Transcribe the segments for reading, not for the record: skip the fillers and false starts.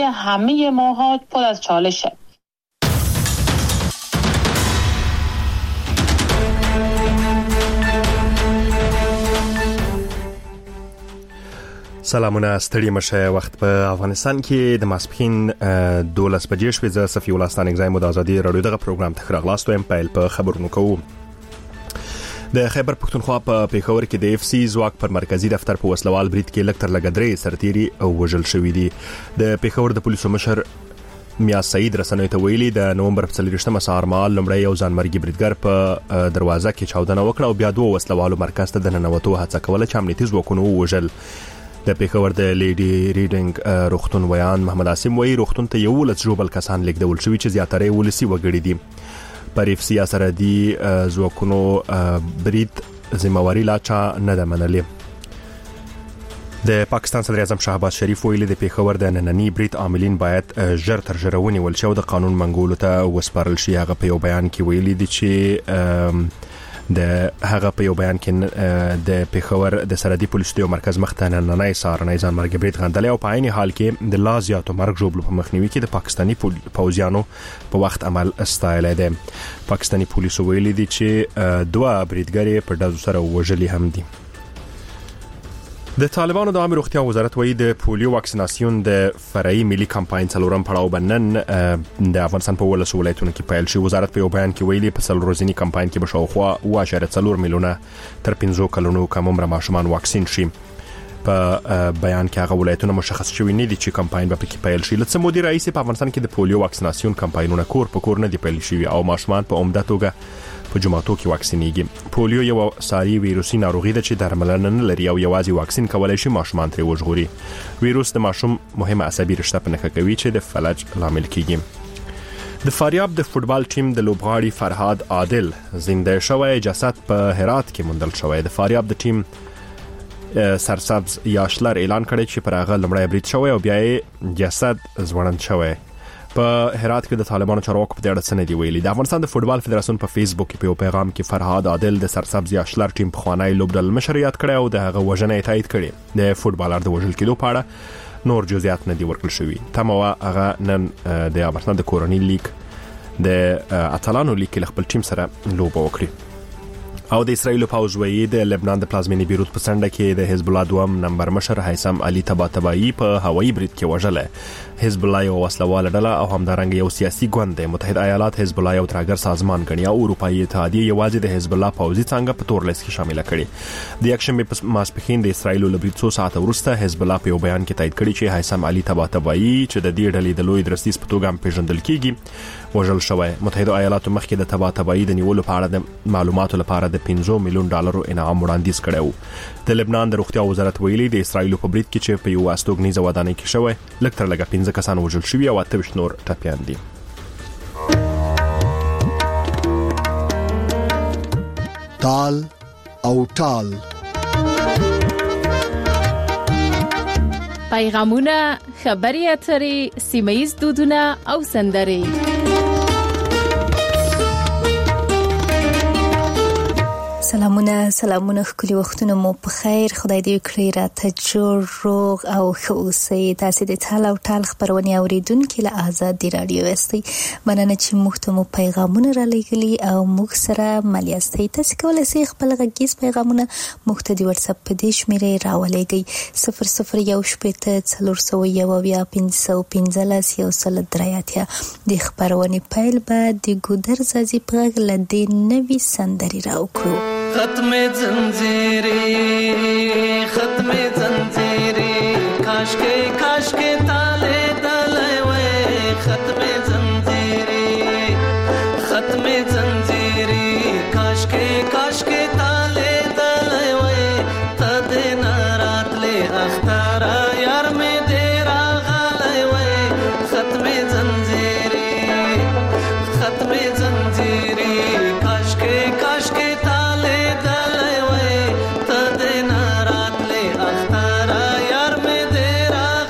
همه ماها پر از چالشه. سلامونه، ستړي مشه. وخت په افغانستان کې د ماسپښین 12 بجې شوې. زه صفي الله ستانکزی مو د ازادي رادیو دغه پروګرام ته راغلاست وایم. پیل په خبرونو کوو. د خیبر پښتونخوا په پیښور کې د اف سی ځواک پر مرکزی دفتر په وسلوال برید کې لکتر لګدري سرتيري او وژل شوې دي. د پیښور د پولیسو مشر میا سعید رسنوي ته ویلي د نومبر په 30مه سهار مهال لومړی یو ځانمرګي بریدګر په دروازه کې چاودنه وکړه او بیا دوه وسلوالو مرکز ته د ننوتو هڅه کوله چې امنیتي ځواکونو وژل. د پیښور د لیډي ریډینګ روغتون ویان محمد عاصم وایي روغتون ته یو لس جوبل کسان لیږدول شوي چې زیاتره ولسی وګړي دي. پر اف سی سرحدي ځواکونو برید ذمہواری لا چا نه ده منلې. د پاکستان صدر اعظم شهباز شریف ویلي د پیښور د نننی برید عاملین باید ژر تر ژره ونیول شي او د قانون منګولو ته وسپارل شي. هغه په یو بیان کې ویلي دي چې د پیښور د سرحدي پولیسو د مرکز مخته نننی سهارنی ځانمرګي برید غندل او په عین حال کې د لا زیاتو مرګ ژوبلو په مخنیوي کې د پاکستاني پوځیانو په وخت عمل استایل دی. پاکستاني پولیسو ویلي دي چې دوه بریدګر په ډزو سره وژلي هم دي. د طالبانو د عامه روغتیا وزارت وایي د پولیو واکسیناسیون د فرعي ملي کمپاین څلورم پړاو بنن د افغانستان په ولس ولایتونو کې پیل شي. وزارت په یو بیان کې ویلي په څلورورځنی کمپاین کې به شاوخوا 2.4 میلیونه تر 15 کلونو کم عمر ماشومان واکسین شي. په بیان کې هغه ولایتونه مشخص شوي نه دي چې کمپاین به پکې پیل شي. لڅ مودي رئیس په افغانستان کې د پولیو واکسیناسیون کمپاینونه کور په کور نه دی پیل شوی او ماشومان په عمده توګه په جمعاتو کې واکسینېږي. پولیو یو ساري ویروسي ناروغي ده چې درملنه نه لري او یوازې واکسین کولای شي ماشومان ترې وژغوري. ویروس د ماشوم مهمه عصبي رشته په نښه کوي چې د فلج لامل کیږي. د فاریاب د فوتبال ټیم د لوبغاړي فرهاد عادل زنده شوی جسد په هرات کې موندل شوی. د فاریاب د ټیم سرسبز یاشلر اعلان کړی چې پر هغه لمړی برید شوی او بیا یې جسد ځوړند شوی. په هرات کې د طالبانو چارواکو په اړه څه نه دی ویلي. د افغانستان د فوتبال فدراسیون په فیسبوک کې په یو پیغام کې فرهاد عادل د سرسبز یاشلر ټیم په خوانی لوبډل مشر یاد کړی او د هغه وژنې تایید کړي. د فوتبالر د وژل کېدو په اړه نور جزئیات نه دی ورکړل شوی. تمه هغه نن د افغانستان د کورونی لیگ د اتلانو لیگ کې خپل ټیم سره لوبه وکړي. او د اسرائیل پوځ وایي د لبنان د پلازمینې بیروت په څنډه کې د حزب الله دوم نمبر مشر هیثم علي طباطبایی په هوایي برید کې وژل. حزب الله یو وسلواله ډله او همدارنګه یو سیاسي ګوند دی. متحده ایالات حزب الله یو ترګر سازمان ګڼي او اروپایي اتحادیه یوازې د حزب الله پوځي څنګه په تور لیست کې شامل کړي. د یکشنبه په ماسپښین د اسرائیل له برید 2 ساعت وروسته حزب الله په یو بیان کې تایید کړی چې هیثم علي طباطبایی چې د دې ډلې د لوی درستیز په توګه پیژندل کیږي وژل شوی. متحده ایالاتو مخکې د طباطبایی د نیولو په اړه د معلوماتو لپاره د 15 میلیون ډالرو انعام وړاندیز کړی. د لبنان د روغتیا وزارت ویلي د اسرائیل په برید کې چې په یو استوګنیزه ودانۍ کې شوی لکتر لګا 15 کسان وژل شوي او 28 نور ټپیان دي. تال او ټال پیغامونه، خبري اترې، سیمه‌ییز دودونه او سندرې. سلامونه خولي وختونه مو په خیر. خدای دې کړی راته جوړ روغ او ښه اوسئ. تاسو د تال او ټال خبرونه اوریدونکو له آزاد رادیو واستئ. مننه چې موږ ته مو پیغامونه را لېږلي او موږ سره ملياستئ. تاسو کولای شئ خپل غږیز پیغامونه موږ ته د واتس اپ په دې شمیرې راولېږئ 0018 د خبرونه پیل به د ګودر زازي په غږ لدې نوې سندري راوکړو. ختم زنجیری کاش کے تالے ڈالے ہوئے. ختم زنجیری کاش کے تالے ڈالے ہوئے. تد نارات لے اختارا یار میں دیرا غالے ہوئے. ختم زنجیری کاش کے تالے ڈالے ہوئے. تد نارات لے اختارا یار میں دیرا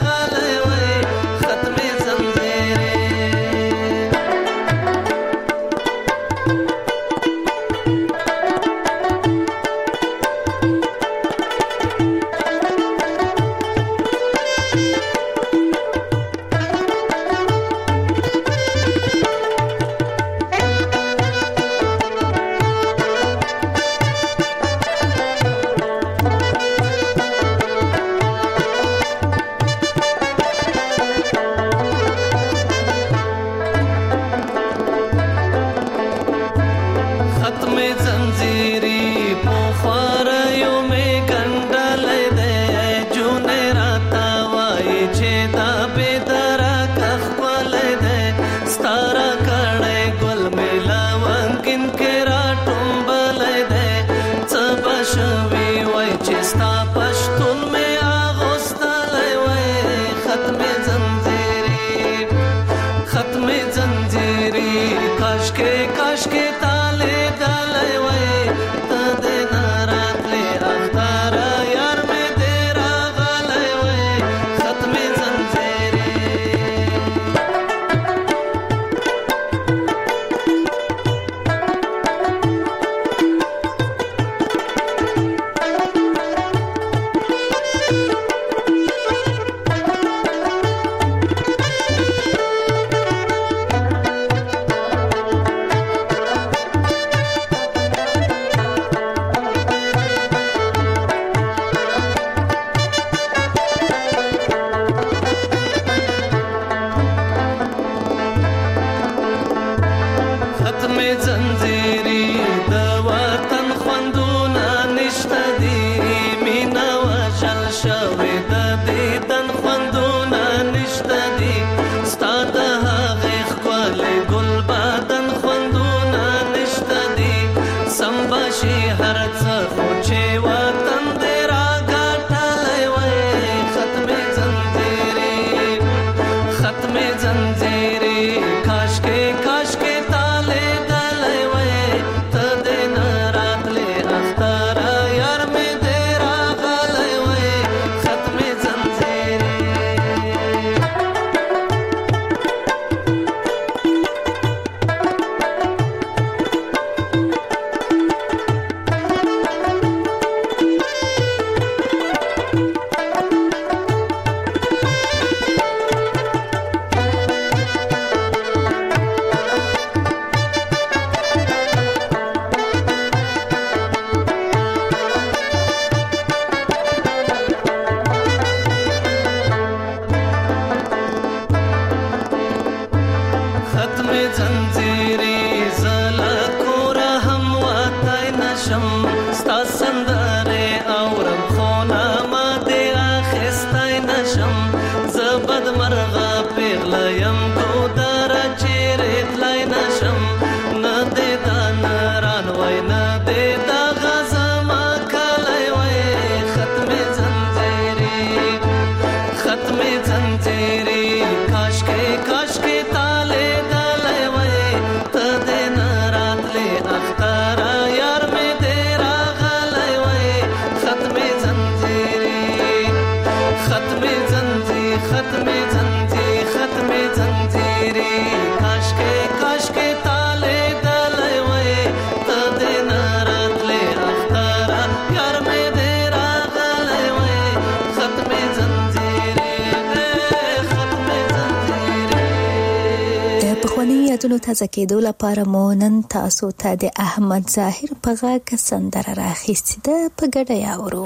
پخواني یادونو تازه کېدو لپاره مو نن تاسو ته د احمد ظاهر په غږ سندره راخیستې ده، په ګډه یې اورو.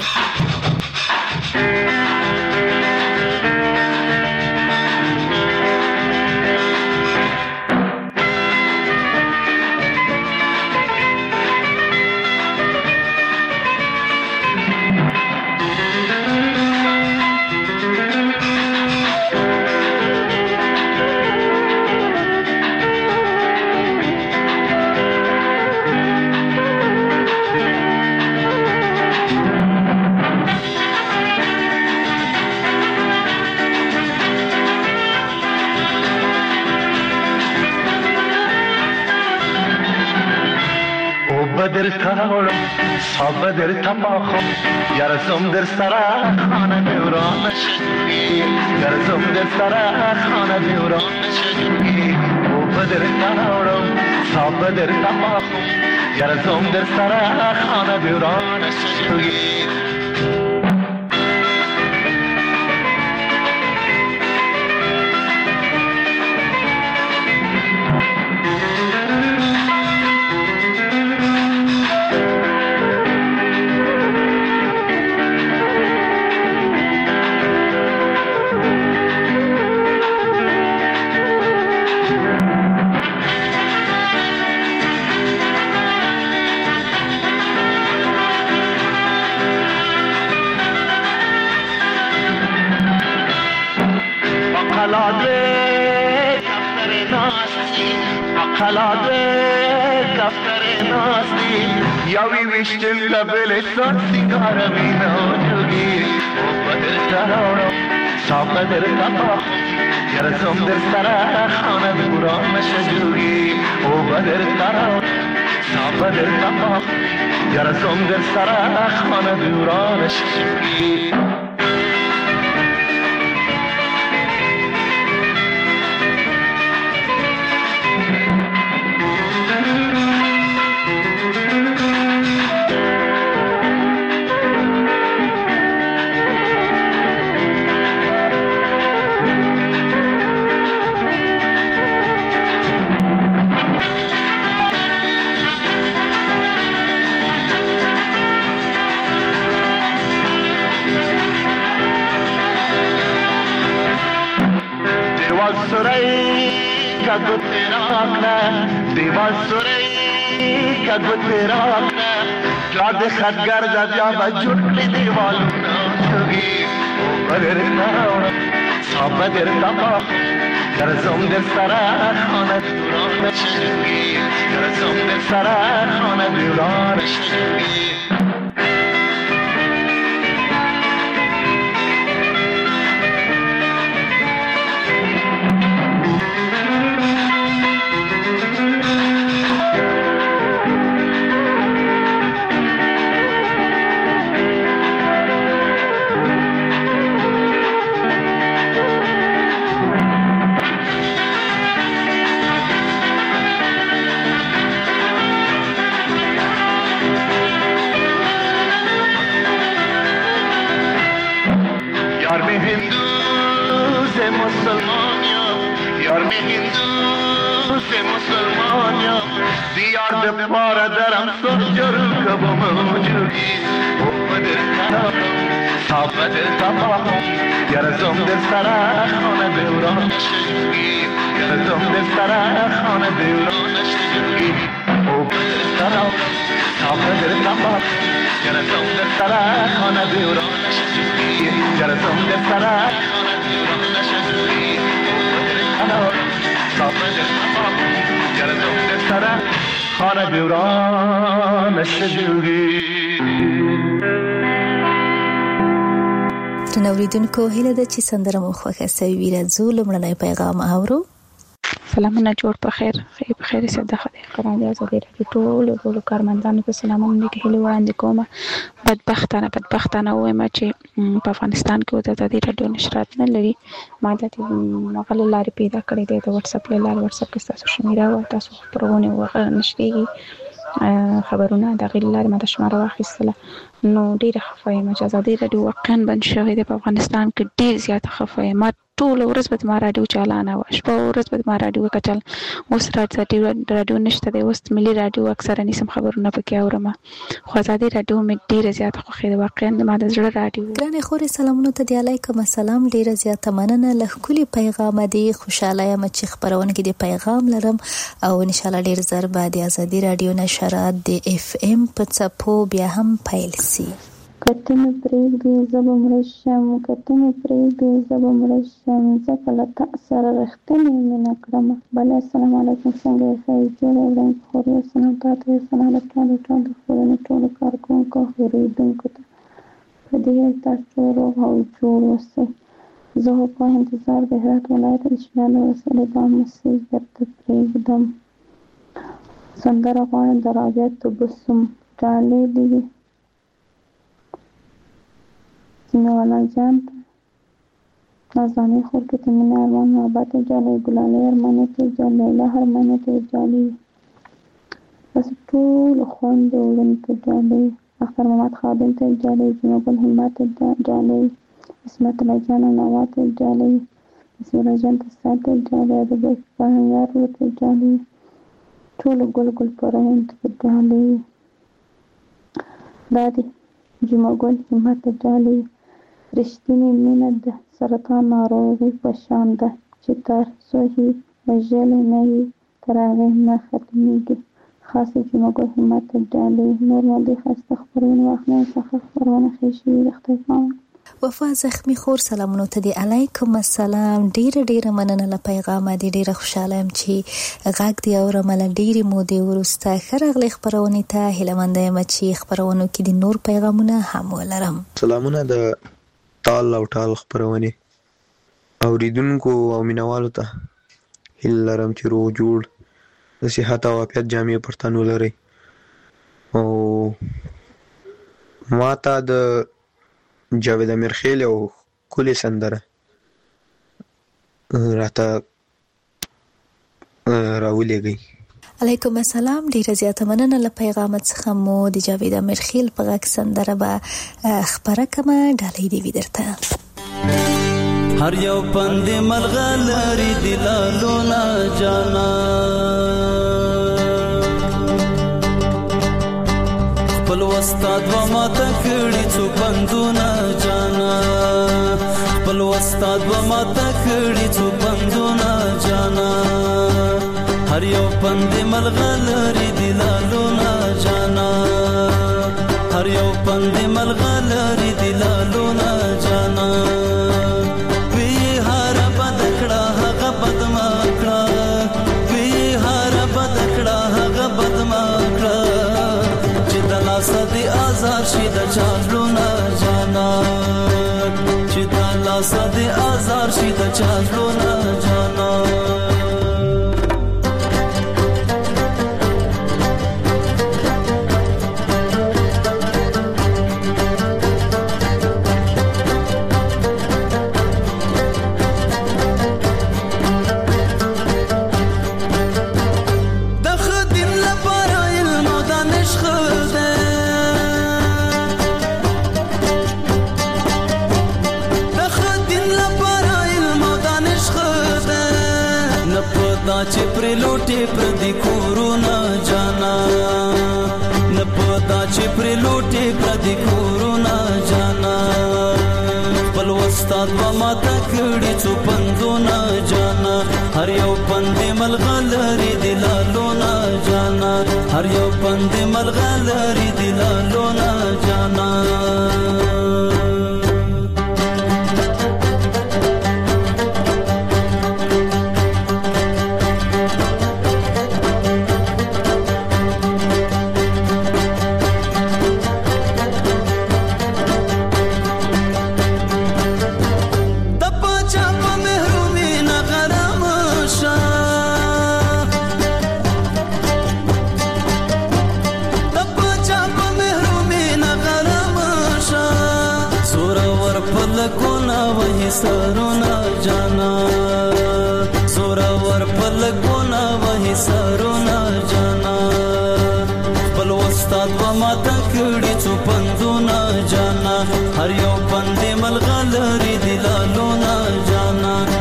بدر تاورم صاب بدر تماخم یارزم در سرا خانه دوران شدی یارزم در سرا خانه دوران شدی او بدر تاورم صاب بدر تماخم یارزم در سرا خانه دوران شدی خلاده دفتر ناستی یاوی ویشتن لبل سیگار مینا جوگی او بدر ترارم صاف بدر تماخ یارزم در سرا خانه دوران شجوگی او بدر ترارم صاف بدر تماخ یارزم در سرا خانه دوران شجوگی دیوال سوری کدو تیرا جاد خط گردد یا بجور لی دیوالونا جوگی بدر تاورم صاف بدر تماخ یارزم در سرا خانه دوران شجوگی یارزم در سرا خانه دوران شجوگی پاره درم سجر کبم موجودی او بدر ترارم صاف بدر تماخم یارزم در سرا خانه دوران شجوگی یارزم در سرا خانه دوران شجوگی او بدر ترارم صاف بدر تماخم یارزم در سرا خانه دوران شجوگی یارزم در سرا خانه دوران شجوگی او بدر ترارم صاف بدر تماخم یارزم در سرا خانه دوران شجوگی. نوریدونکو هیله ده چې سندره مو خوښه سوي وي. راځو لومړنی پیغام اورو. سلامونه، جوړ په خیر، په خیر سره د خدای قرآن دی ازادي راډیو ټولو کارمندانو ته سلامونه کې هیله وړاندې کوم. بدبختانه وایم چې په افغانستان کې د ازادي راډیو نشرات نه لري. ما د مغل لارې پیدا کړې ده د واتس اپ له لارې. واتس اپ کې تاسو شمیره او تاسو خبرونه نشریږي خبرونه د غیر لارې ما د شماره واخیستله. نو ډیره خفه یم چې ازادي راډیو واقعا بند شوې ده په افغانستان کې. ډیر زیات خفه یم. ټول ورځ به ما رادیو چالانه و، شپه ورځ به ما رادیو کچل. اوس رادیو نشته دی، اوس ملي رادیو اکثره نیسم خبرونه پکې اورم. خو ازادي رادیو مې ډیره زیاته خوښه ده، واقعا د ما د زړه رادیو. ګرانې خورې سلامونه ته دی، علیکم السلام. ډیره زیاته مننه له ښکلي پیغام دی. خوشاله یم چې خبرونه کې د پیغام لرم او ان شاء الله ډیر زر به د ازادي رادیو نشرات د اف ام په څپو بیا هم پیل شي. کته مې پرېږدي زه به مړه شم، کته مې پرېږدي زه به مړه شم، ځکه له تا سره رښتینې مینه کړم. بله السلام علیکم، څنګه یې ښه یې جوړ وړم خورې سلام تاته یې سلام له ټولو خپلونو ټولو کارکوونکو اورېدونکو ته په دې تاسو روغ او جوړ اوسئ. زه په انتظار د هرات ولایت اشغال ورسره دا مسیج درته پرېږدم. سندره غواړم د رابعه تبسم ډالۍ دي والا جان نازانی خور که تمین ارمان محبت جالی گلالی ارمانت جالی لیلا ارمانت جالی بس طول خوند اولنت جالی اختر محمد خادم جالی جنوب الهمات جالی اسمت لجان نوات جالی اسم رجان تسات جالی ادب فهنگار روت جالی طول گل گل پرهند جالی دادی جمعگل همت جالی رښتینې مینه د سرطان ناروغي په شان ده چې تر څو وژلی نه وي تر هغې نه ختمېږي. خاصه جمعګل همت ډالۍ نور مادي ښایسته خپرونې واخلئ څخه خپرونه ښې شوي د خدای پامان. وفا زخمی خور سلامونو ته دی، علیکم السلام. ډیره مننه له پیغام دی، ډیره خوشاله یم چې غږ دی اورم له ډیرې مودې وروسته. ښه راغلی خپرونې ته، هیله منده یم چې خپرونو کې د نور پیغامونه هم ولرم. سلامونه د ټال او ټال خپرونې اوریدونکو او مینوالو ته، هیله لرم چې روغ جوړ د صحت او عافیت جامې پر تن ولرئ. او ما ته د جاوید امیرخیل یو ښکلې سندره راته راولېږئ. علیکم السلام، ډیره زیاته مننه له پیغامت څخه مو د جاوید امیرخیل په غږ سندره به خپره کړمه. ډالۍ دې وي درته. هر یو پند ملغلری دلالونه جانا خپل استاد و ماته کړي څو پندونه جانا خپل استاد و ماته کړي څو پندونه جانا هر یو پند ملغلری دلالونه جانا هر یو پند ملغلری دلالونه جانا صدی آزار شید چالونا جانا چیدالا صدی آزار شید چالونا جانا چې پر لوټي پر دې کورونا جانا نه پتا چې پر لوټي پر دې کورونا جانا خپل استاد و ماته کړي څو پندونه جانا هر یو پند ملغلری دلالونه جانا هر یو پند ملغلری دلالونه جانا سرونا جانا زورا ور پلګونا وਹੀ سرونا جانا بل استاد و ماته کړي څو پندونه جانا هر یو پند ملغلری دلالونه جانا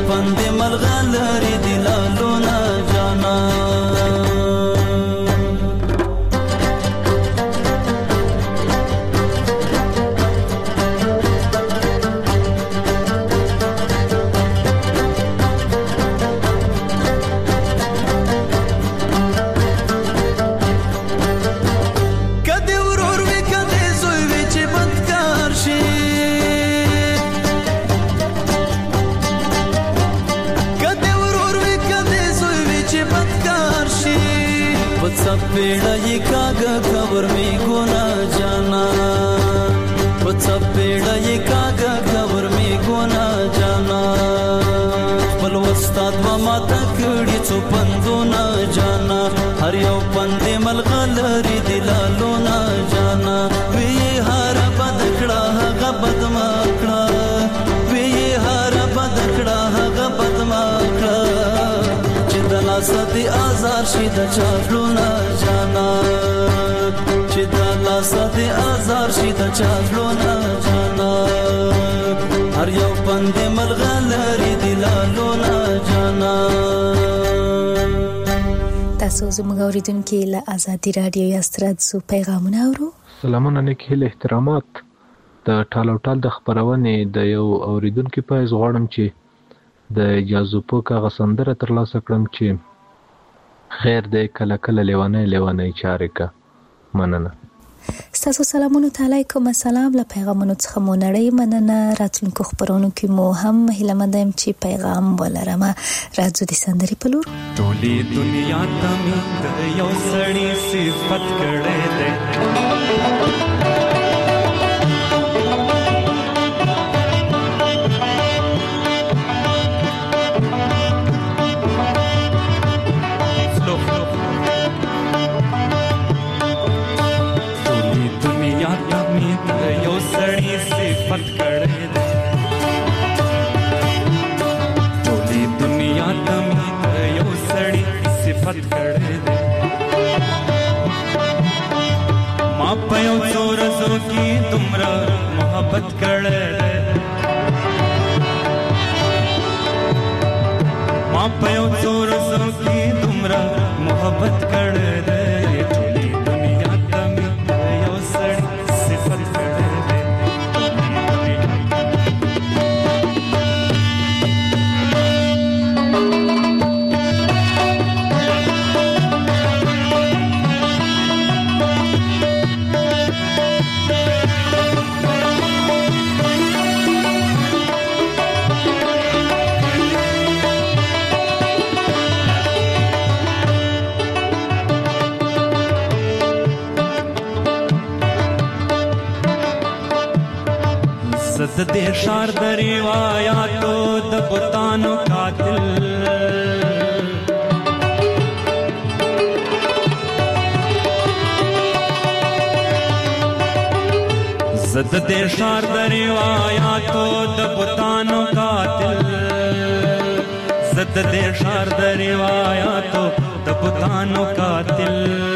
پند ملغلری دلالونا جانا पेड़ा ये कागा खबर में गोना जाना सब पेड़ा ये कागा खबर में गोना जाना बलवस्ताद माता कड़ी चुपंदो ना जाना हर यो पंदे मलगलरी दिलालो ना जाना वे ये हारा बदकड़ा हगा बदमाकड़ा वे ये हारा बदकड़ा हगा बदमाकड़ा चिदला सदी आजार शिदा चाफलो ना जाना चिदला सदी आजार शिदा चाफलो ना जाना हर यो पंदे मलगलरी दिलालो ना जाना تاسو زموږ اوریدونکو له آزادي رادیو یاستراد سو پیغامونه اورو. سلامونه نیکه احترامات د ټالو ټال د خبرونه د یو اوریدونکو په ځوړم چې د اجازه په کاغه سندره تر لاسه کړم چې خیر دې کله کله لیوانه چارې کا مننه. ستاسو سلامونه تعالی کوم سلام له پیغامونو څخه مو نړۍ مننه راتلونکو خبرونو کې مو هم هیلمندم چې پیغام ولرم راځو د سندري په لور. ټولې دنیا ته مې د یو سړي صفت کړې ده صفت کړې ده ټولې دنیا ته مې یو سړي صفت کړې ده ما په یو څو ورځو کې دومره محبت کړې ده ما په یو څو ورځو کې دومره محبت کړې ده ټولې دنیا ته مې یو سړي صفت کړې ده د دې شار د روایاتو د بوتانو قاتل زد دې شار د روایاتو د بوتانو قاتل زد دې شار د روایاتو د بوتانو قاتل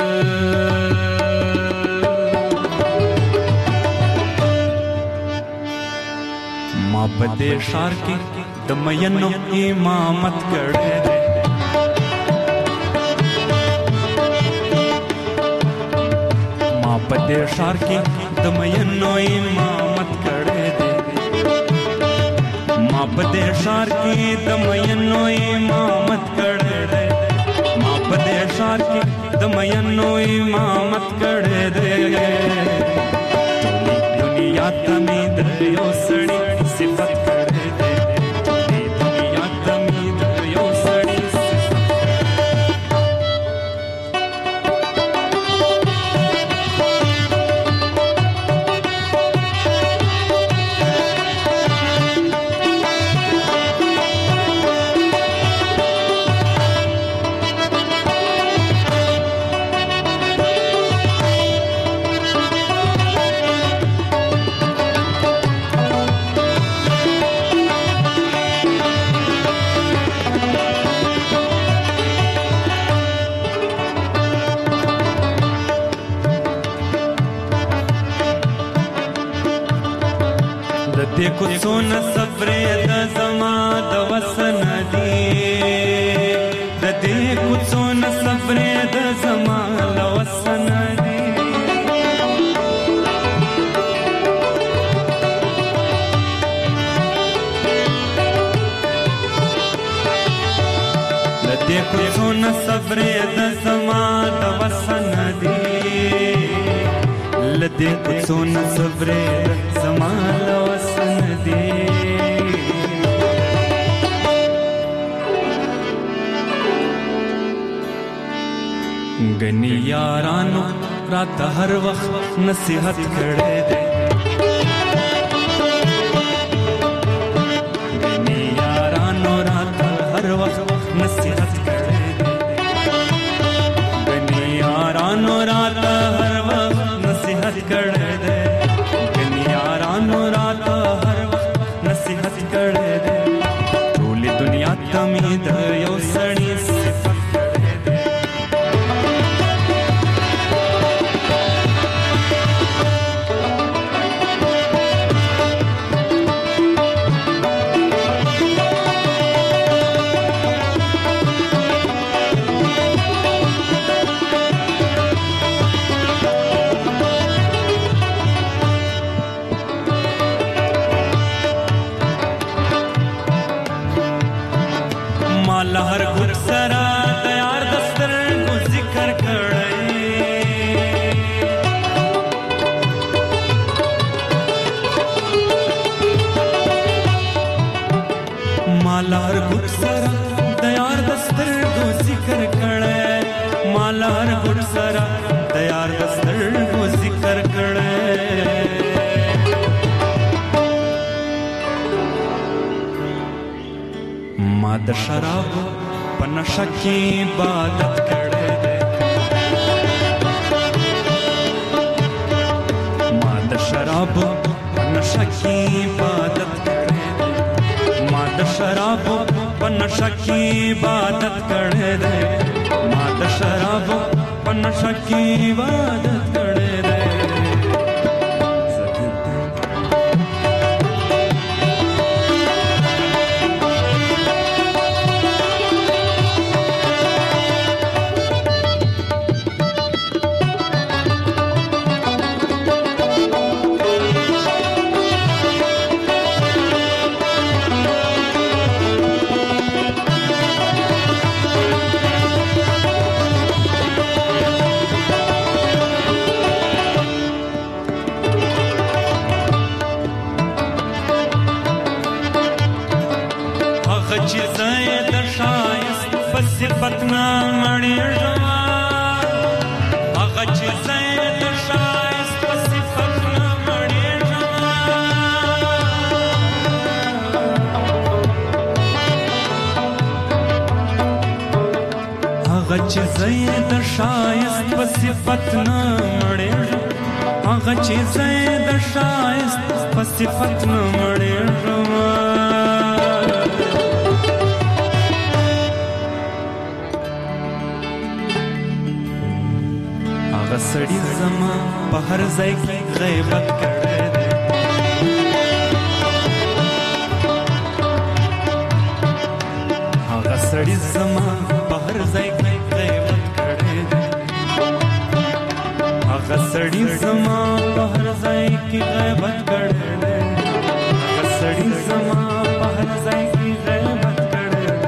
په دې شار کې د مینو امامت کړې ده ما په دې شار کې د مینو امامت کړې ده ما په دې شار کې د مینو امامت کړې ده ما په دې شار کې د مینو امامت کړې ده ټولې دنیا ته مې د یو سړي صفت کړې ده ټولې دنیا ته مې د یو سړي د دې کو څونه صبر د زما د وسن देखो सोना सब्रे द समा द वसन दी लदे को सोना सब्रे द समा द वसन दी गनी यारानो रात हर वक्त नसीहत करे दे गनी यारानो रात हर वक्त नसीहत करे दे गनी यारानो रात हर वक्त नसीहत करे दे गनी यारानो रात हर वक्त नसीहत करे दे टोली दुनिया तमीद यो सड़ी सिफत करे दे हर गुर सरा तैयार दस्तर को जिक्र करे माला हर गुर सरा तैयार दस्तर को जिक्र करे माला हर गुर सरा तैयार दस्तर को जिक्र करे माद शराब पनशा की इबादत करे दे माद शराब पनशा की इबादत करे दे माद शराब पनशा की इबादत करे दे माद शराब पनशा की इबादत करे दे पतना मणि जवा अगच सैद शाइस्त सिफतना मणि जवा अगच सैद शाइस्त सिफतना मणि अगच सैद शाइस्त सिफतना मणि जवा सड़ी जमा पहर ज़ै की ग़ैबत करे दे आगा सड़ी जमा पहर ज़ै की ग़ैबत करे दे आगा सड़ी जमा पहर ज़ै की ग़ैबत करे दे आगा सड़ी जमा पहर ज़ै की ग़ैबत करे दे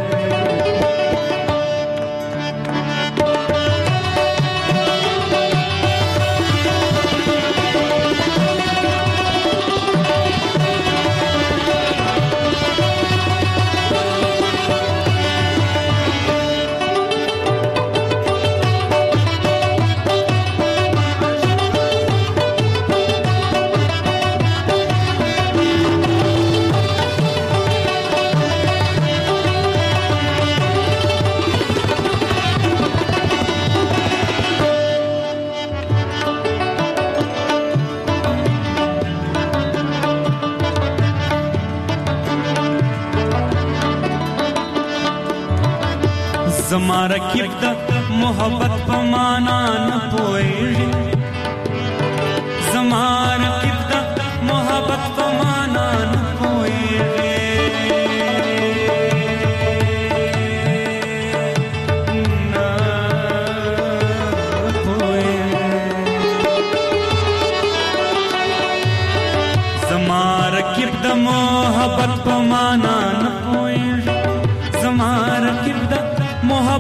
زما رکیب د محبت په معنا نه پوهیږي زما رکیب د محبت په معنا نه پوهیږي زما رکیب د محبت په معنا نه پوهیږي زما رکیب د محبت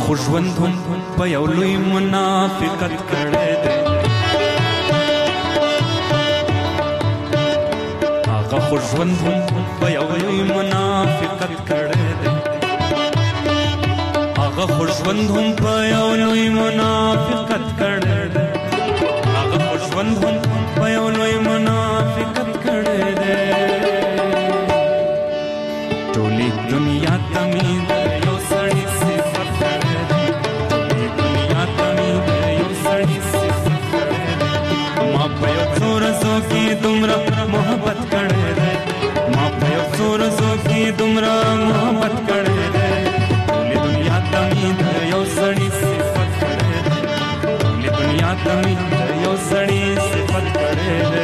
خو ژوند هم په یو لوی منافقت کړی دی هغه خو ژوند هم په یو لوی منافقت کړی دی هغه خو ژوند هم په یو لوی منافقت کړی دی هغه خو ژوند هم په یو لوی منافقت کړی دی ټولې دنیا ته مې د یو سړي صفت کړی دی ټولې دنیا ته مې د یو سړي صفت کړی دی ما په یو څو ورځو کې دومره محبت کړی دی ما په یو څو ورځو کې دومره محبت کړی دی ټولې دنیا ته مې د یو سړي صفت کړی دی ټولې دنیا ته مې د یو سړي صفت کړی دی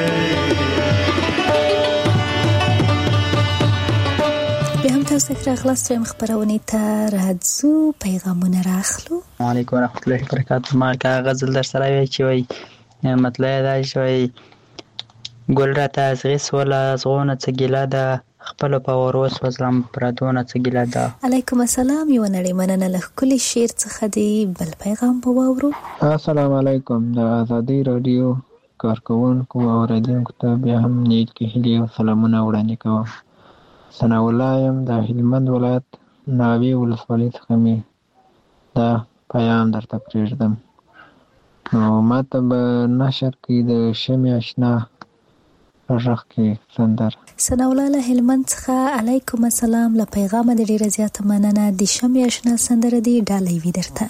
بیا هم تاسو ته راغلاست وایم خبرونه ته راځو پیغامونه راخلو. علیکم ورحمت الله وبرکاته. ما کا غزل در سره وی چې وی مطلب دا شوی ګل را تاسغي سولا زغونه څګیلا ده خپل په وروس وسلام پردونه څګیلا ده. علیکم السلام. یو نړۍ مننه له کلی شیر څخه دی بل پیغام په واورو. السلام علیکم. د ازادي رادیو کارکونکو او اوریدونکو ته بیا هم نیت کې هلي او سلامونه وړاندې کوم. ثنا الله یم د هلمند ولایت ناوی ولسوالۍ څخه مې دا پیغام درته پرېږدم. نو ماته به نشر کې د شمع اشنا غږ کې سندره. ثنا الله له هلمند څخه علیکم السلام. له پیغام د ډیره زیاته مننه. د شمع اشنا سندره دی ډالۍ وي درته.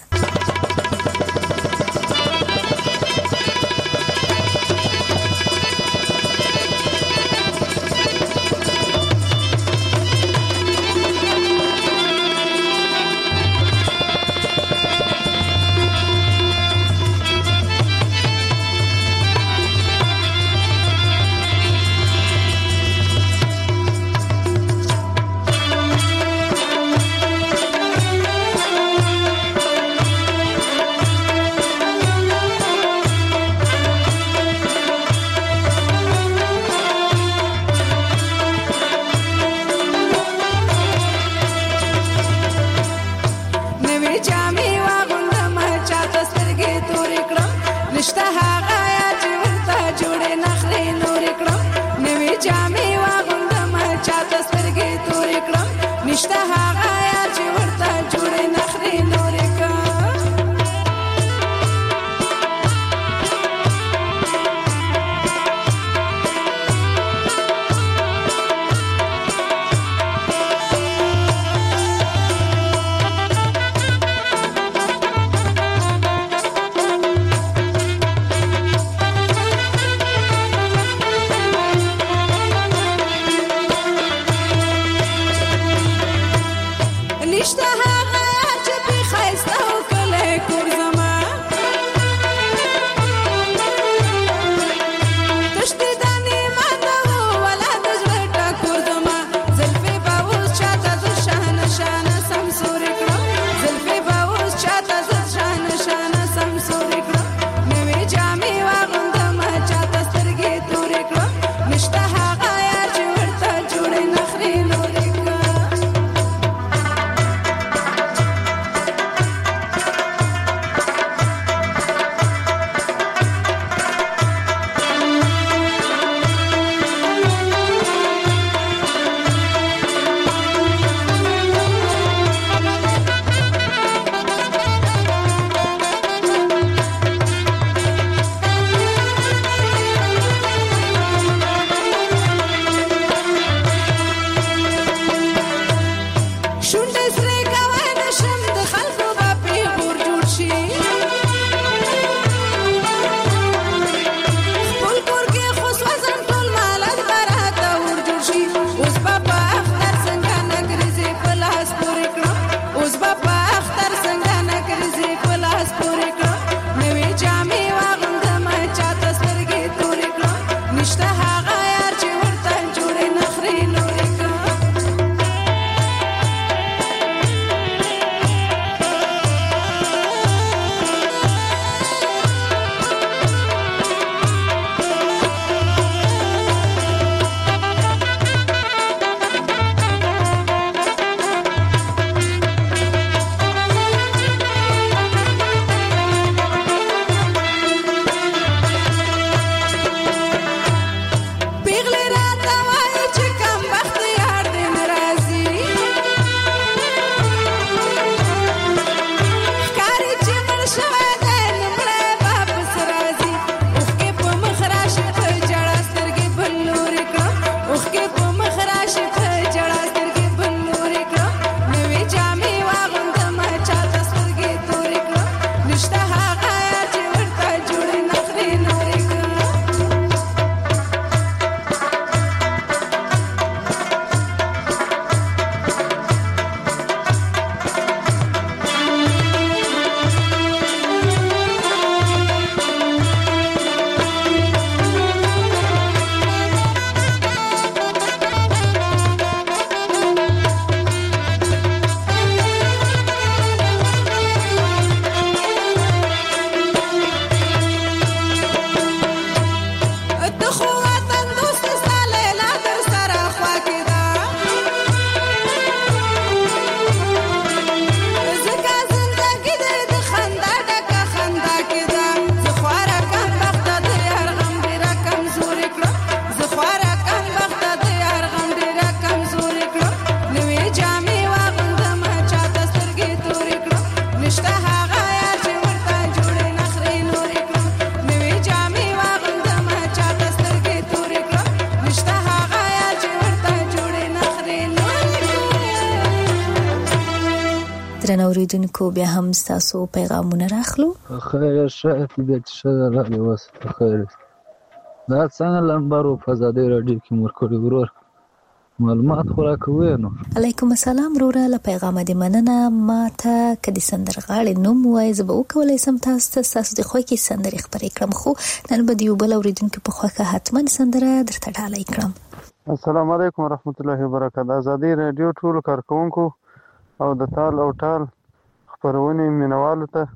ګران اوریدونکو بیا هم تاسو پیغامونه راخلو. خیر شه دې شه راغلی وس خیر دا څنګه لمبرو په ازادي رادیو کې مرکړی ورور معلومات خورا کوي نو. علیکم السلام وروره، له پیغام دې مننه. ما ته کدي سندرغاړي نوم وای زه به وکولای سم تاسو د خو کې سندري خبرې کړم، خو نن به یو بل اوریدونکو په خوا کې حتما سندره درته ډالۍ کړم. السلام علیکم ورحمت الله وبرکاته. ازادي رادیو ټول کارکونکو او د تال او ټال خبرونه مینوالو ته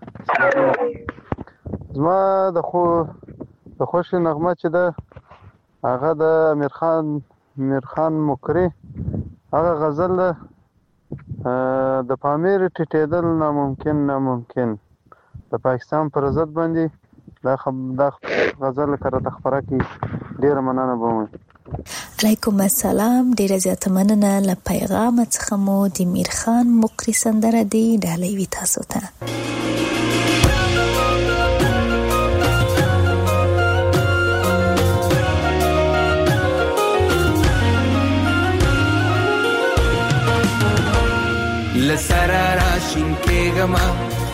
زما د خوشي نغمه چې ده هغه د امیر خان مکری هغه غزل د پامیر ټیټېدل ناممکن د پاکستان پر ضد باندې دا غزل کړه خبره کی ډیر مننه بوم. علیکم السلام، ډیر زیاته مننه. له پیغام څخه مو د امیر خان مکری سندره دی ډالۍ وی تاسو ته. لسرا راشین کېږما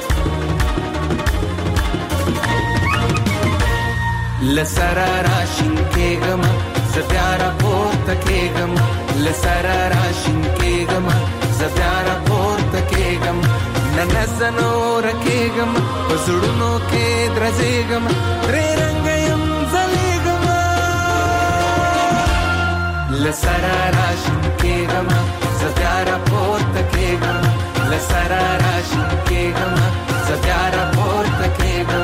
زبیارا پورته کېږم لسرا راشین کېږما زبیارا پورته کېږم نن زنور کېږم په زړونو کې درځېږم درې رنګ یم ځلېږم لسرا راشین کېږم زبیارا پورته کېږم لسرا راشین کېږم زبیارا پورته کېږم.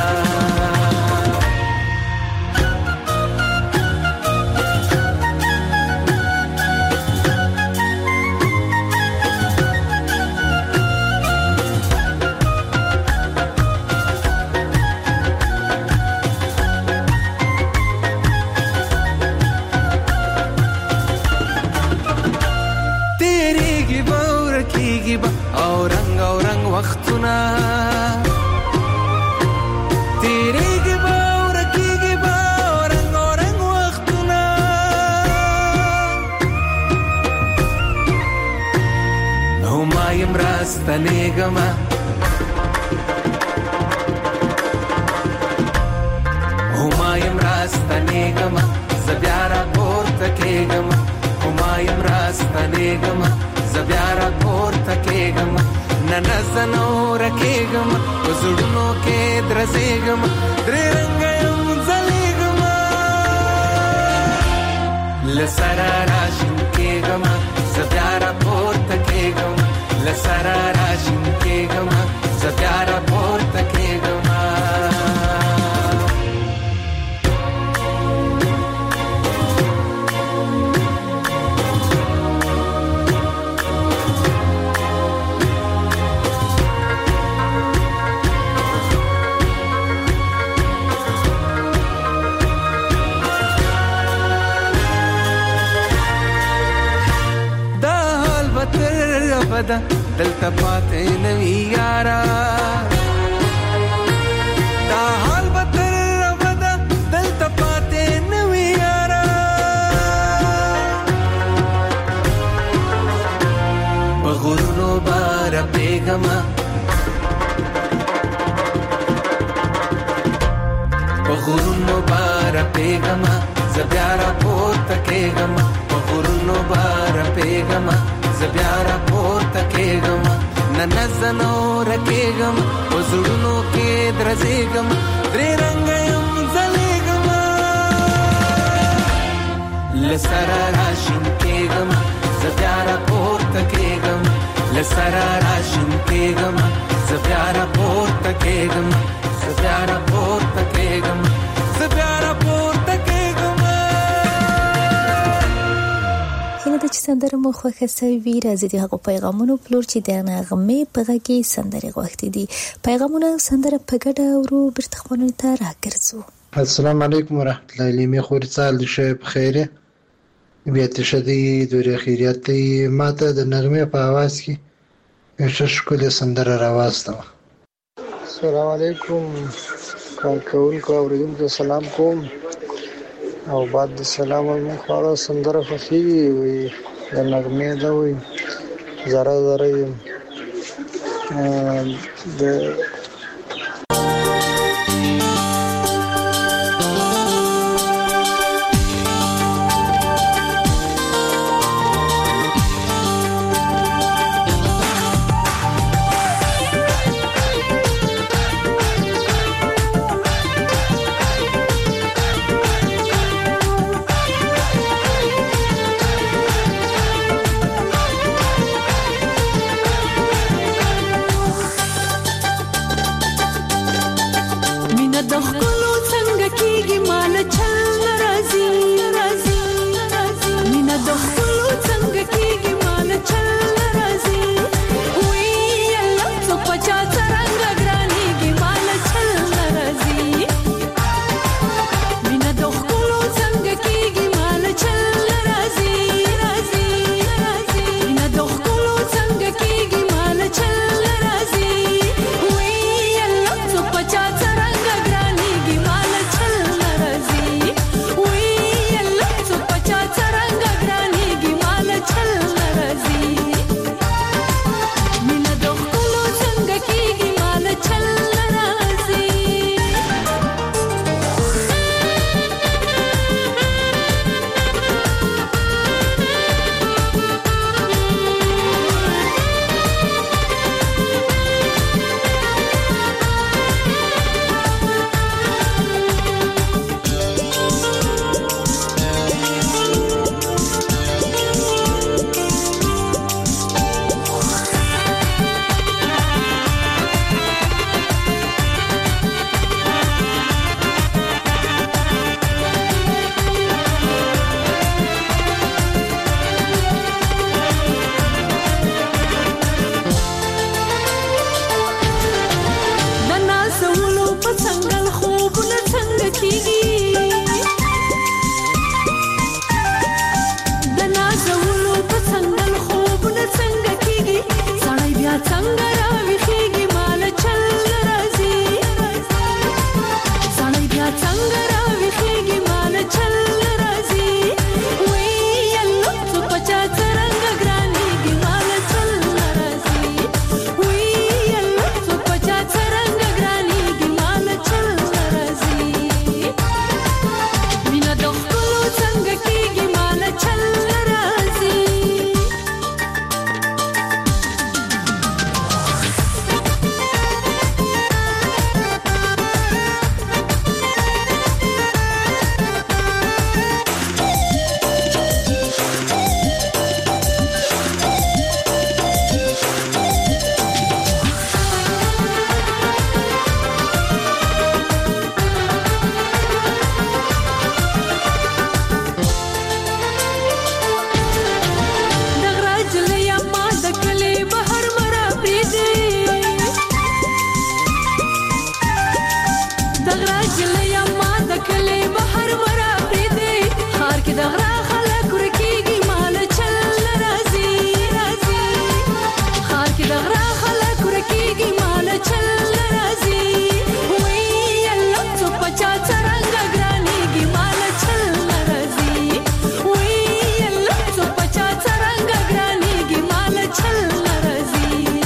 او رنگ وختونه تیریږي به او رکیږي به او رنگ وختونه هما یم راستنېږمه زه بیا راپورته کېږم هما یم راستنېږمه زه بیا راپورته کېږم نن زنور کېږم په زړونو کې درځېږم درې رنګه یم ځلېږم لسرا راشین کېږم زه بیا راپورته کېږم لسرا راشین کېږم زه بیا راپورته کېږم. دلته پاتې نوی یارا دا حال به تر ابده دلته پاتې نوی یارا په غرونو بار پیغما زه بیا راپورته کېږم په غرونو بار پیغما زه بیا راپورته کېږم نن زنور کېږم په زړونو کې درځېږم درې رنګه یم ځلېږم لسرا راشین کېږم زه بیا راپورته کېږم لسرا راشین کېږم زه بیا راپورته کېږم زه بیا راپورته کېږم زه بیا راپورته کېږم. د چې سندره مو خوښه سوي راځي د هغو پیغامونو پلور چې د نغمې په غږ کې سندرې غوښتي دي. پیغامونه سندره په ګډه ورو بیرته خپلونو ته راګرځو. السلام علیکم ورحمت الله لیمې خوري سال د شی په خیره بیا تشدي دوری خیریت ماته د نغمې په आवाज کې ښه ښکلې سندره راواسته. السلام علیکم کارکونکو اوریدونکو سلام کوم او بعد السلام علیکم خواړه سندره خوښي وي د نغمې دا وي زره زره د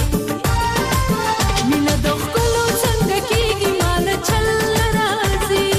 مینه د ښکلو څنګه کیږي مال چل راځي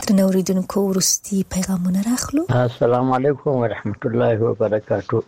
تر اوریدونکو ورستي پیغامونه راخلو. السلام علیکم ورحمت الله وبرکاتو.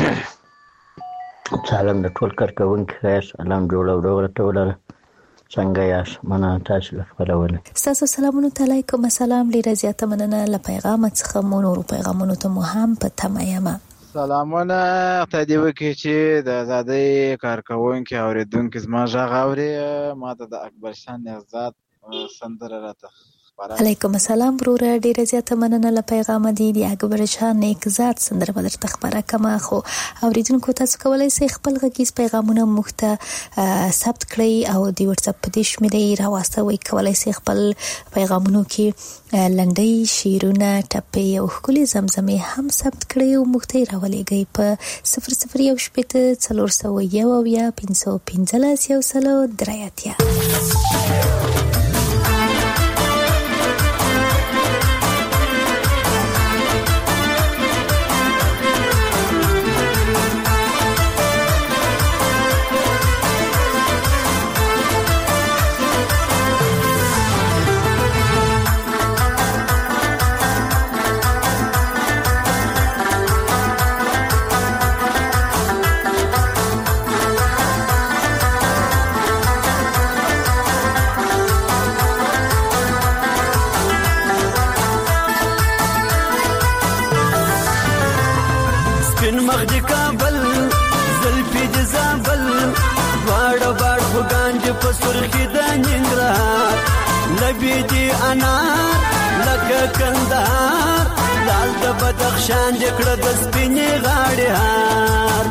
سلام د ټول کارکونکو خیر سلام جوړو ورته ولر څنګه یاست منه تاسو خبرونه تاسو سلامونه علیکم السلام ډیر زیاته مننه ل پیغام څخه مو نور پیغامونه ته مو هم په تمایمه سلامونه ته دی وکي چې د آزادۍ کارکونکو اوریدونکو زما ژغ اوري ماته د اکبر شان نهزاد سندره راته علیکم السلام برور ډیر زیاته مننه ل پیغام دی اکبر شان نهزاد سندره بدر تخبره کما خو اوریدونکو تاسو کولای شئ خپل غږیز پیغامونه مخته ثبت کړئ او دی واتس اپ په دې شمیرې راوستوي کولای شئ خپل پیغامونو کې لنډي شیرونه ټپې او خولي زمزمه هم ثبت کړئ او مخته راولېږئ په 0018 401 یا 515 یو سلو درایاتیا. سرخی د ننګرهار لبی دی انار لکه کندهار لال د بدخشان جکړه د سپینې غاړې هار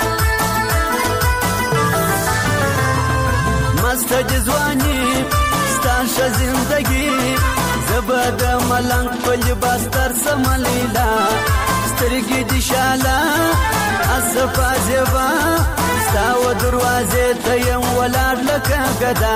مست جزوانی ستاشه زندگی زبد ملنګ په لباس تر سملیلا سترګې د شاله اصفا زبا ستاو دروازه ته یم ولار لکه غدا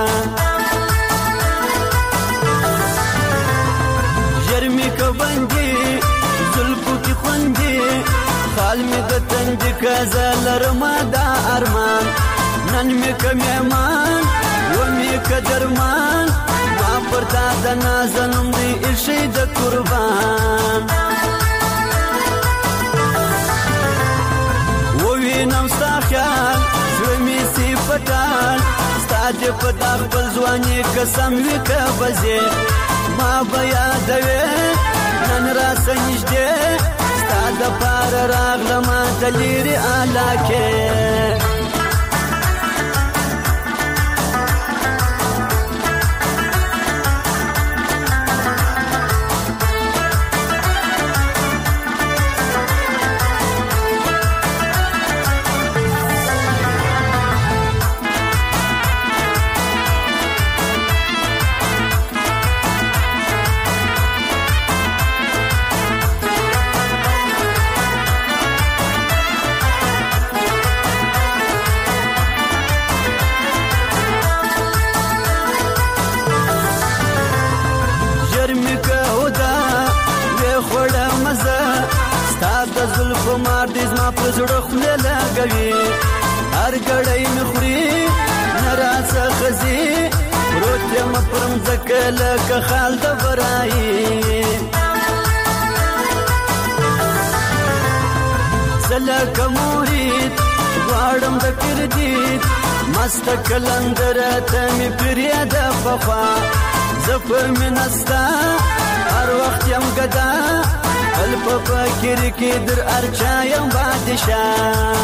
جرمی کوندې زلفو کې خوندې خال می د تند کزل رمدا ارمان نن می کمهمان و می کدرمان ما پرتا د نازنم دی ارشد قربان نم ستا خیال زرمی سی پتال ستا دی پتا خپل ځواني قسم وی که بزی ما بیا دوی نن را سنجده ستا د پار راغلم دلیری آلاکه زړه خله لګوي هر ګړی مخري ناراضه خزي روته مپرم زکل که خال د برای سلک مرید غواړم د کردید مست کلندر ته می پریاد وفا زفر منستا هر وخت یم گدا الف فکر کی در ارچایم بادشاہ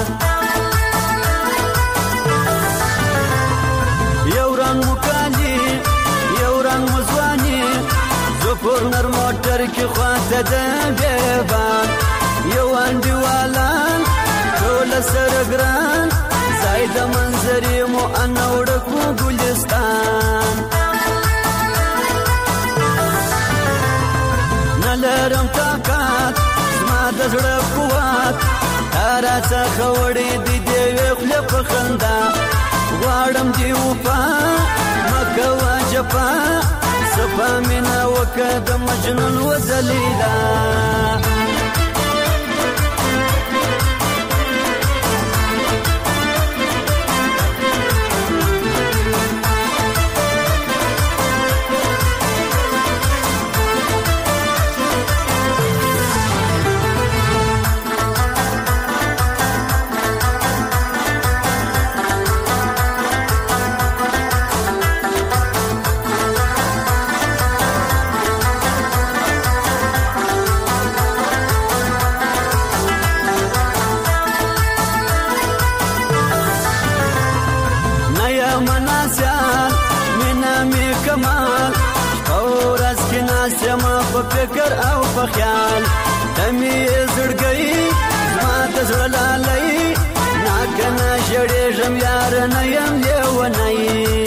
یوران مکالی یوران مزوانی زفر نر موتر کی خواته ده بیبان یوان دیوالان ټول سرګران زاید منظری مو انوړ کو ګلستان نلرم طاقت زما د زړه قوت تارا څخه وړې دی دی خپل په خندا غواړم دی وفا مکه واجفا صفا مینا وکد مجنون وزلیلا ناسما په فکر او په خیال تمي زړګي ما ته زړلای ناکنه شړې جم یار نه يم لیونای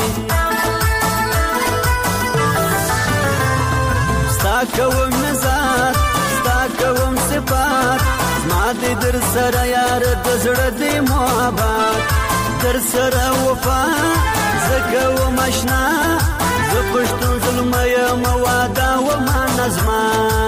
ستا کوم نظر ستا کوم صفات ما دې در سره یار د زړه دې محبت در سره وفا زکه و مشنا ز پښتون ظلم یم واده و ما نظما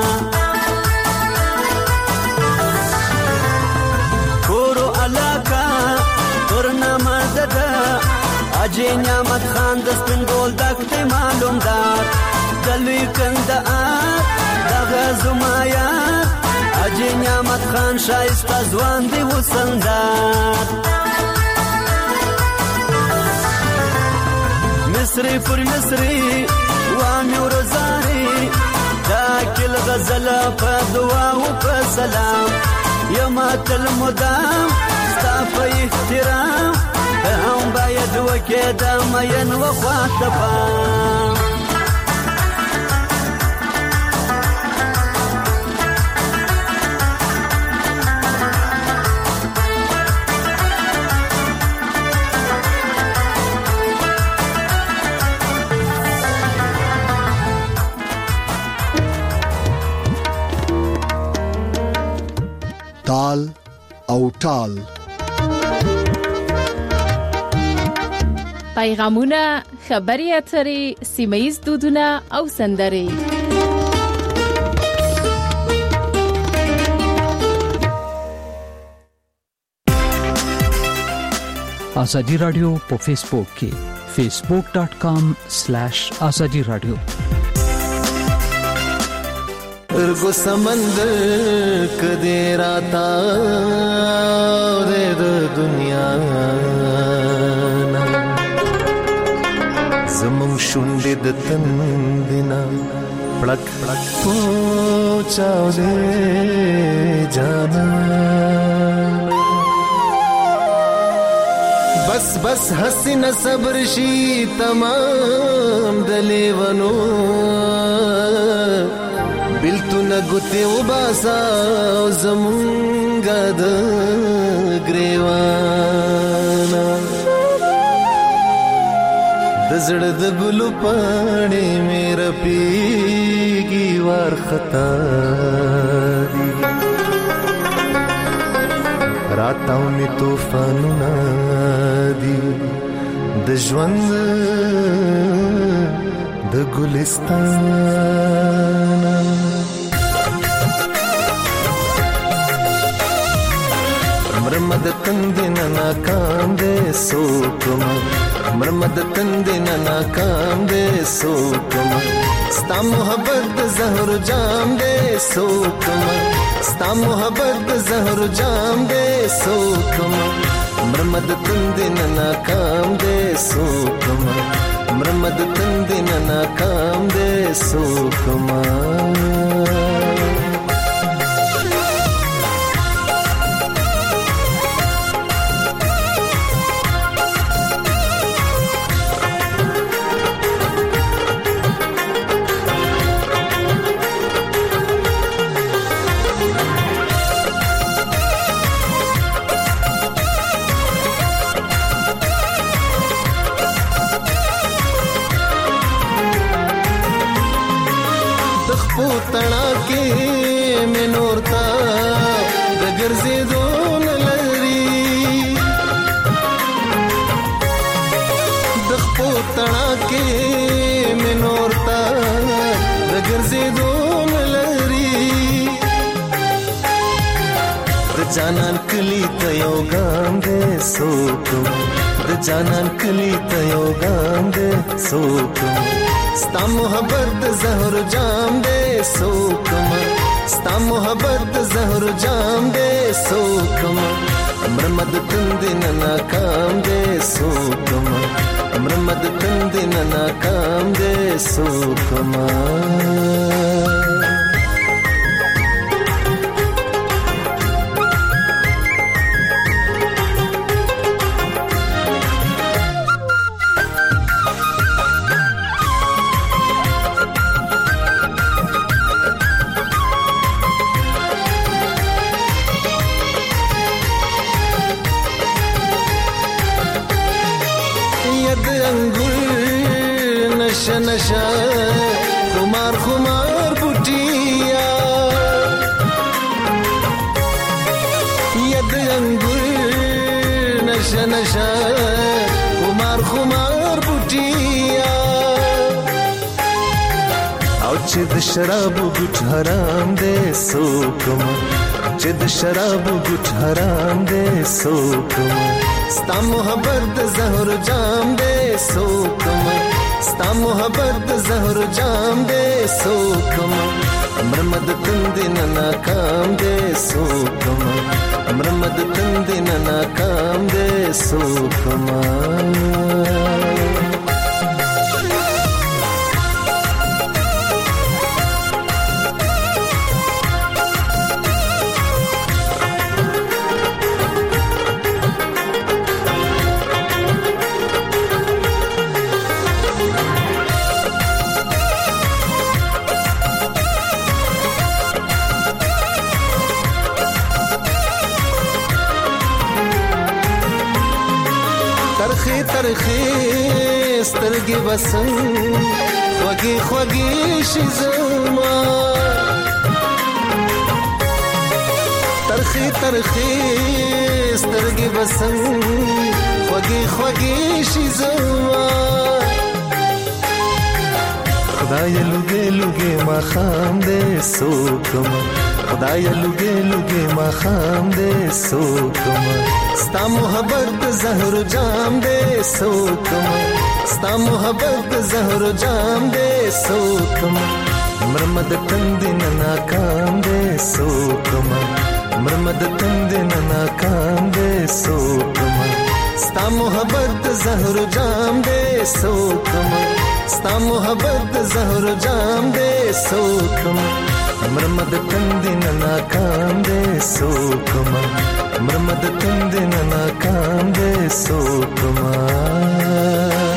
کورو علاقه ترنامه دده اجي نعمت خان د سپین ګول دکته معلوم دار دلوي کنده دغه زمایا اجي نعمت خان شایسته ځوان دی وسندار مصری پر مصری وامي ورزاري داکل غزل په دعا او په سلام یما تل مدام ستا په احترام هم باید وکې د مین وخاطبام تال او ټال پیغامونه خبري اترې سیمایي دودونه او سندرې ازادي رادیو په فیسبوک کې facebook.com/ازادي رادیو ارگو سمندر کدی راتا دے دنیا زمون شونډې د تندنا پړک پوچاو دے جانا بس بس حسین صبر شي تمام دلیونو بلتو نگوتی و باسا زمونگا دا گریوانا دزڑ دا گلو پانے میرا پیگی وار خطا دی راتاو می توفانو نا دی دجوند د ګلستان مرمد تندن ناکام دے سوکم مرمد تندن ناکام دے سوکم ستا محبت زهر جام دے سوکم ستا محبت زهر جام دے سوکم مرمد تندن ناکام دے سوکم مرمد تندن ناکام دے سوکما تنا کې منورتا د ګرځېدون لري د خپو تنا کې منورتا د ګرځېدون لري د جانان کلی ته یو ګام دې سوکم د جانان کلی ته یو ګام دې سوکم ستا محبت زهر جام دے سوکم ستا محبت زهر جام دے سوکم مرمد تندن ناکام دے سوکم مرمد تندن ناکام دے سوکم او چې د شرابو ګټ حرام دی سوکما چې د شرابو ګټ حرام دی سوکما ستا محبت د زهر جام دی سوکما ستا محبت د زهر جام دی سوکما مرمد تند نه ناکام دی سوکما مرمد تند نه ناکام دی سوکما ترخی سترګې بسم خوږې خوږې شي زما ترخی سترګې بسم خوږې خوږې شي زما خدای لوګې لوګې ما خام دې سوکما خدای لوګې لوګې ما خام دې سوکما ستا محبت زهر جام دے سوکما ستا محبت زهر جام دے سوکما مرمد تند نه ناکام دے سوکما مرمد تند نه ناکام دے سوکما ستا محبت زهر جام دے سوکما ستا محبت زهر جام دے سوکما مرمد تند نه ناکام دے سوکما مرمد تند نه ناکام دے سوکما